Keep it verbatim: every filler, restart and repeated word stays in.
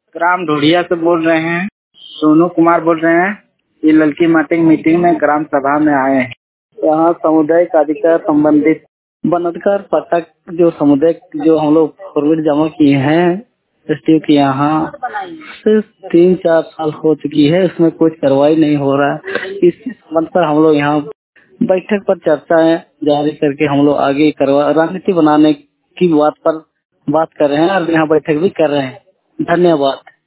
ग्राम ढोड़िया से बोल रहे हैं। सोनू कुमार बोल रहे हैं। ये लड़की मीटिंग मीटिंग में ग्राम सभा में आए हैं। यहाँ सामुदायिक अधिकार संबंधित वनाधिकार पट्टा जो सामुदायिक जो हम लोग फॉरवर्ड जमा किए हैं एसटीओ के यहाँ सिर्फ तीन चार साल हो चुकी है, इसमें कुछ कार्रवाई नहीं हो रहा है। इसी संबंध पर हम लोग यहाँ बैठक पर चर्चा जारी करके हम लोग आगे करवा रणनीति बनाने की बात पर बात कर रहे हैं और यहाँ बैठक भी कर रहे हैं। धन्यवाद।